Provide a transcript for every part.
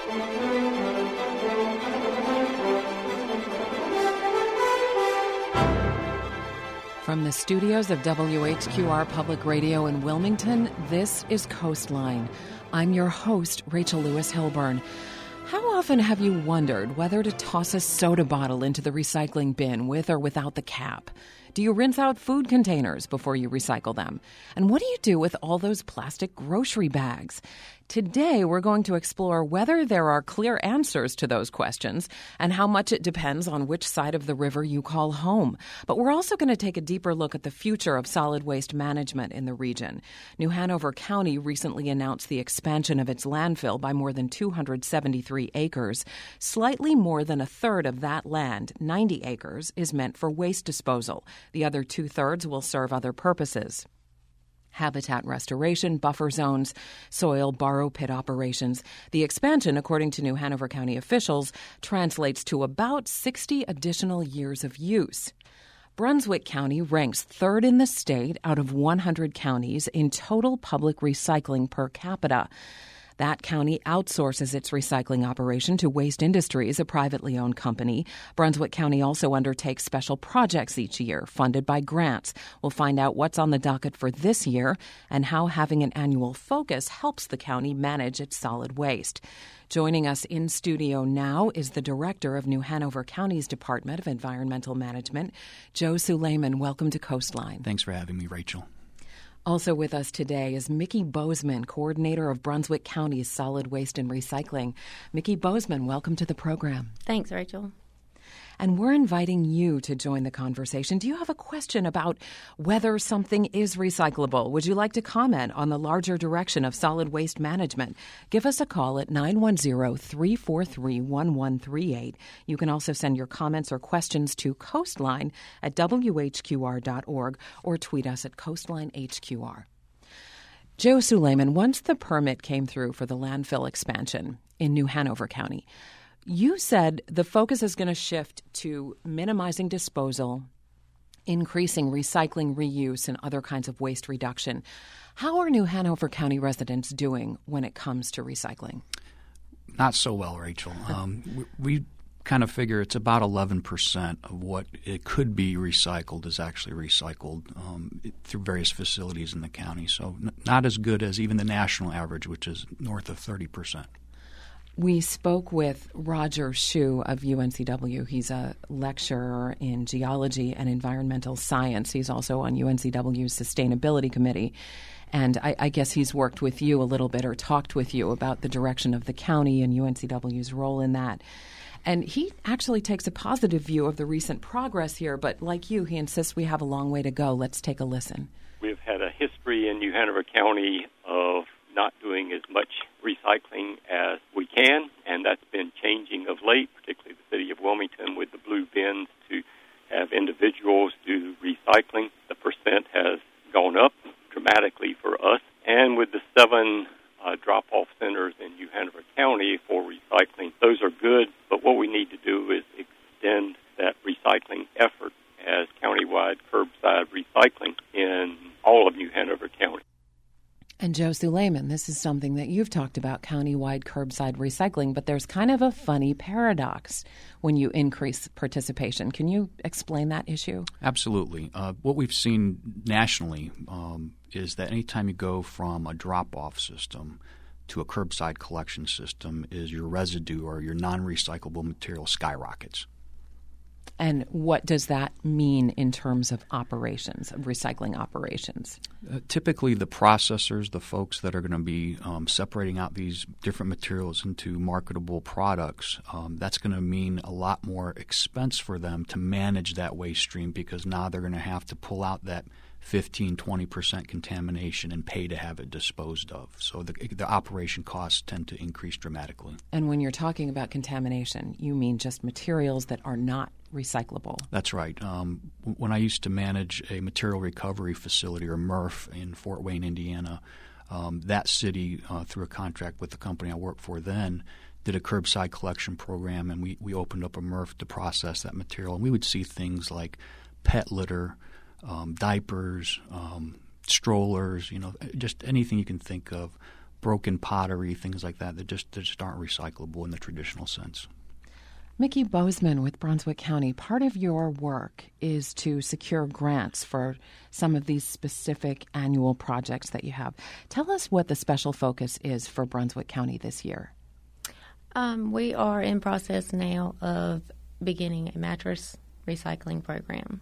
From the studios of WHQR Public Radio in Wilmington, this is Coastline. I'm your host, Rachel Lewis Hilburn. How often have you wondered whether to toss a soda bottle into the recycling bin with or without the cap? Do you rinse out food containers before you recycle them? And what do you do with all those plastic grocery bags? Today, we're going to explore whether there are clear answers to those questions and how much it depends on which side of the river you call home. But we're also going to take a deeper look at the future of solid waste management in the region. New Hanover County recently announced the expansion of its landfill by more than 273 acres. Slightly more than a third of that land, 90 acres, is meant for waste disposal. The other two-thirds will serve other purposes: habitat restoration, buffer zones, soil borrow pit operations. The expansion, according to New Hanover County officials, translates to about 60 additional years of use. Brunswick County ranks third in the state out of 100 counties in total public recycling per capita. That county outsources its recycling operation to Waste Industries, a privately owned company. Brunswick County also undertakes special projects each year, funded by grants. We'll find out what's on the docket for this year and how having an annual focus helps the county manage its solid waste. Joining us in studio now is the director of New Hanover County's Department of Environmental Management, Joe Suleiman. Welcome to Coastline. Thanks for having me, Rachel. Also with us today is Mickey Bozeman, coordinator of Brunswick County's Solid Waste and Recycling. Mickey Bozeman, welcome to the program. Thanks, Rachel. And we're inviting you to join the conversation. Do you have a question about whether something is recyclable? Would you like to comment on the larger direction of solid waste management? Give us a call at 910-343-1138. You can also send your comments or questions to Coastline at WHQR.org or tweet us at CoastlineHQR. Joe Suleiman, once the permit came through for the landfill expansion in New Hanover County, you said the focus is going to shift to minimizing disposal, increasing recycling, reuse, and other kinds of waste reduction. How are New Hanover County residents doing when it comes to recycling? Not so well, Rachel. We kind of figure it's about 11% of what it could be recycled is actually recycled through various facilities in the county. So not as good as even the national average, which is north of 30%. We spoke with Roger Hsu of UNCW. He's a lecturer in geology and environmental science. He's also on UNCW's Sustainability Committee. And I guess he's worked with you a little bit or talked with you about the direction of the county and UNCW's role in that. And he actually takes a positive view of the recent progress here. But like you, he insists we have a long way to go. Let's take a listen. We've had a history in New Hanover County of not doing as much recycling as we can, and that's been changing of late, particularly the city of Wilmington with the blue bins to have individuals do recycling. The percent has gone up dramatically for us, and with the 7 drop-off centers in New Hanover County for recycling, those are good, but what we need to do is extend that recycling effort as countywide curbside recycling in all of New Hanover County. And Joe Suleiman, this is something that you've talked about, countywide curbside recycling, but there's kind of a funny paradox when you increase participation. Can you explain that issue? Absolutely. What we've seen nationally is that anytime you go from a drop-off system to a curbside collection system is your residue or your non-recyclable material skyrockets. And what does that mean in terms of operations, of recycling operations? Typically, the processors, the folks that are going to be separating out these different materials into marketable products, that's going to mean a lot more expense for them to manage that waste stream because now they're going to have to pull out that 15-20% contamination and pay to have it disposed of. So the operation costs tend to increase dramatically. And when you're talking about contamination, you mean just materials that are not recyclable? That's right. When I used to manage a material recovery facility, or MRF, in Fort Wayne, Indiana, that city, through a contract with the company I worked for then, did a curbside collection program, and we opened up a MRF to process that material. And we would see things like pet litter, diapers, strollers, just anything you can think of, broken pottery, things like that, that just aren't recyclable in the traditional sense. Mickey Bozeman with Brunswick County, part of your work is to secure grants for some of these specific annual projects that you have. Tell us what the special focus is for Brunswick County this year. We are in process now of beginning a mattress recycling program.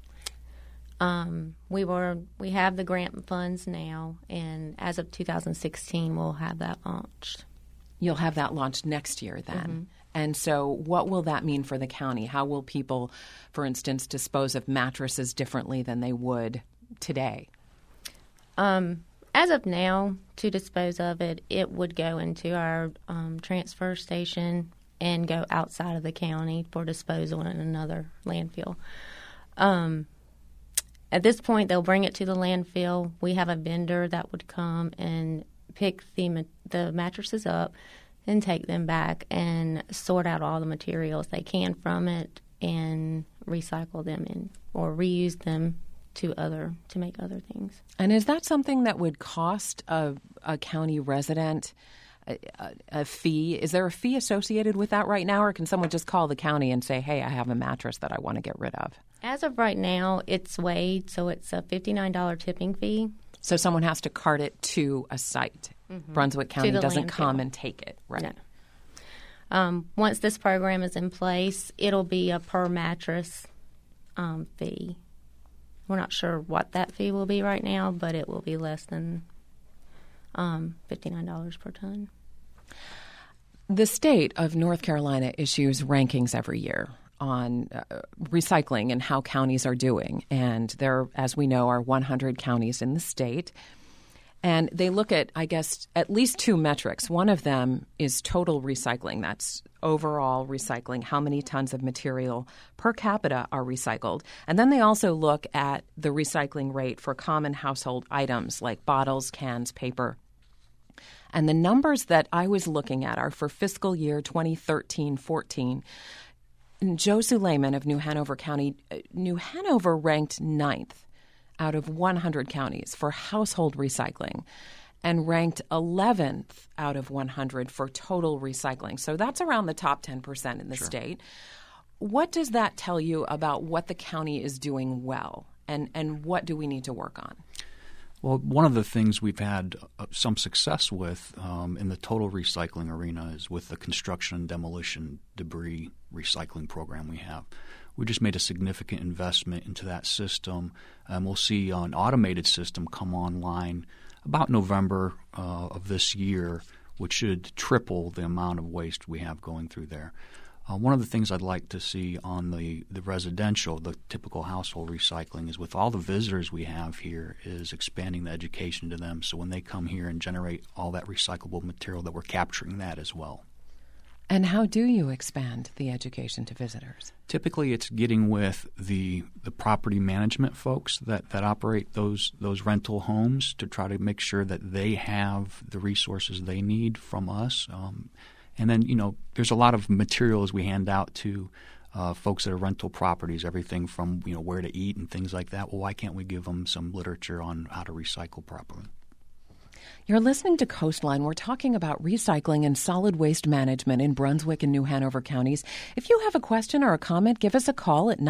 We have the grant funds now, and as of 2016, we'll have that launched. You'll have that launched next year then. Mm-hmm. And so what will that mean for the county? How will people, for instance, dispose of mattresses differently than they would today? As of now, to dispose of it, it would go into our transfer station and go outside of the county for disposal in another landfill. At this point, they'll bring it to the landfill. We have a vendor that would come and pick the mattresses up and take them back and sort out all the materials they can from it and recycle them or reuse them to make other things. And is that something that would cost a county resident a fee? Is there a fee associated with that right now, or can someone just call the county and say, hey, I have a mattress that I want to get rid of? As of right now, it's weighed, so it's a $59 tipping fee. So someone has to cart it to a site. Mm-hmm. Brunswick County doesn't come and take it, right? No. Once this program is in place, it'll be a per mattress fee. We're not sure what that fee will be right now, but it will be less than $59 per ton. The state of North Carolina issues rankings every year on recycling and how counties are doing. And there, as we know, are 100 counties in the state. And they look at, I guess, at least two metrics. One of them is total recycling. That's overall recycling, how many tons of material per capita are recycled. And then they also look at the recycling rate for common household items like bottles, cans, paper. And the numbers that I was looking at are for fiscal year 2013-14. Joe Suleiman of New Hanover County, New Hanover ranked 9th out of 100 counties for household recycling and ranked 11th out of 100 for total recycling. So that's around the top 10% in the state. What does that tell you about what the county is doing well, and what do we need to work on? Well, one of the things we've had some success with in the total recycling arena is with the construction and demolition debris recycling program we have. We just made a significant investment into that system, and we'll see an automated system come online about November of this year, which should triple the amount of waste we have going through there. One of the things I'd like to see on the residential, the typical household recycling, is with all the visitors we have here, is expanding the education to them. So when they come here and generate all that recyclable material, that we're capturing that as well. And how do you expand the education to visitors? Typically, it's getting with the property management folks that operate those rental homes to try to make sure that they have the resources they need from us. And then, there's a lot of materials we hand out to folks that are rental properties, everything from, where to eat and things like that. Well, why can't we give them some literature on how to recycle properly? You're listening to Coastline. We're talking about recycling and solid waste management in Brunswick and New Hanover counties. If you have a question or a comment, give us a call at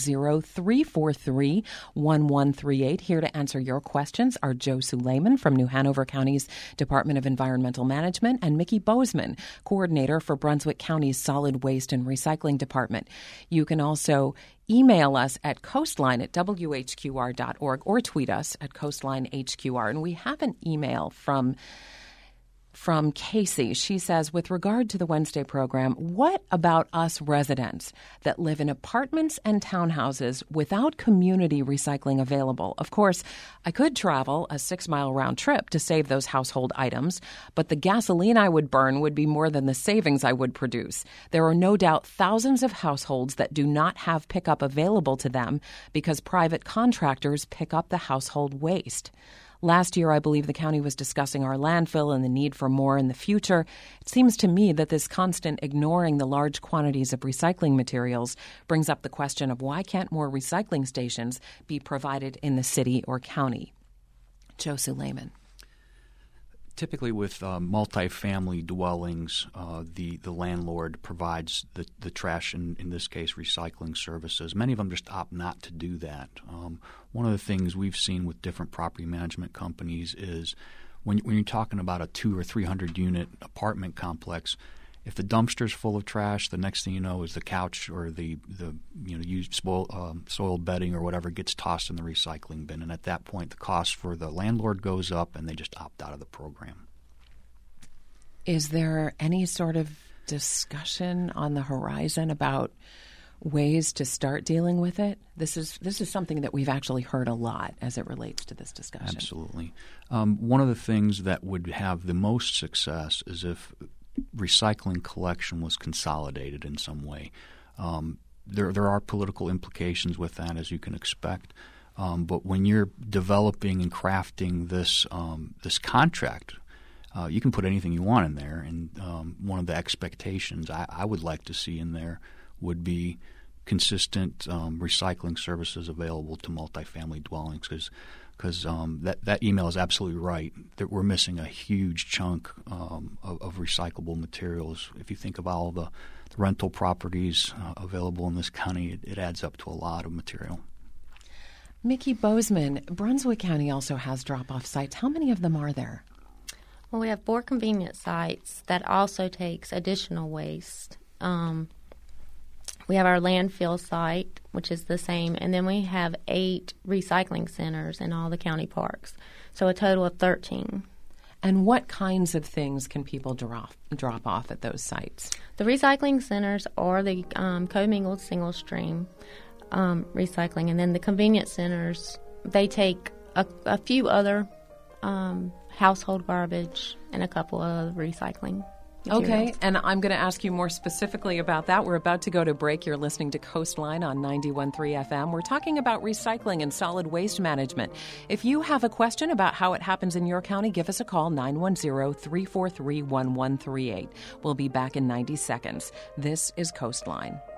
910-343-1138. Here to answer your questions are Joe Suleiman from New Hanover County's Department of Environmental Management and Mickey Bozeman, coordinator for Brunswick County's Solid Waste and Recycling Department. You can also email us at coastline@whqr.org or tweet us at coastlinehqr. And we have an email from Casey. She says, with regard to the Wednesday program, what about us residents that live in apartments and townhouses without community recycling available? Of course, I could travel a 6-mile round trip to save those household items, but the gasoline I would burn would be more than the savings I would produce. There are no doubt thousands of households that do not have pickup available to them because private contractors pick up the household waste. Last year, I believe the county was discussing our landfill and the need for more in the future. It seems to me that this constant ignoring the large quantities of recycling materials brings up the question of why can't more recycling stations be provided in the city or county? Joe Suleiman. Typically with multifamily dwellings, the landlord provides the trash, in this case recycling services. Many of them just opt not to do that. One of the things we've seen with different property management companies is when you're talking about a 200 or 300 unit apartment complex, if the dumpster's full of trash, the next thing you know is the couch or the used soiled bedding or whatever gets tossed in the recycling bin. And at that point, the cost for the landlord goes up, and they just opt out of the program. Is there any sort of discussion on the horizon about ways to start dealing with it? This is something that we've actually heard a lot as it relates to this discussion. Absolutely. One of the things that would have the most success is if recycling collection was consolidated in some way. There are political implications with that, as you can expect. But when you're developing and crafting this contract, you can put anything you want in there. And one of the expectations I would like to see in there would be consistent recycling services available to multifamily dwellings, because that email is absolutely right that we're missing a huge chunk of recyclable materials. If you think of all the rental properties available in this county, it adds up to a lot of material. Mickey Bozeman, Brunswick County also has drop-off sites. How many of them are there? Well, we have 4 convenience sites that also takes additional waste. We have our landfill site, which is the same, and then we have 8 recycling centers in all the county parks, so a total of 13. And what kinds of things can people drop off at those sites? The recycling centers are the commingled single-stream recycling, and then the convenience centers, they take a few other household garbage and a couple of recycling materials. Okay, and I'm going to ask you more specifically about that. We're about to go to break. You're listening to Coastline on 91.3 FM. We're talking about recycling and solid waste management. If you have a question about how it happens in your county, give us a call, 910-343-1138. We'll be back in 90 seconds. This is Coastline.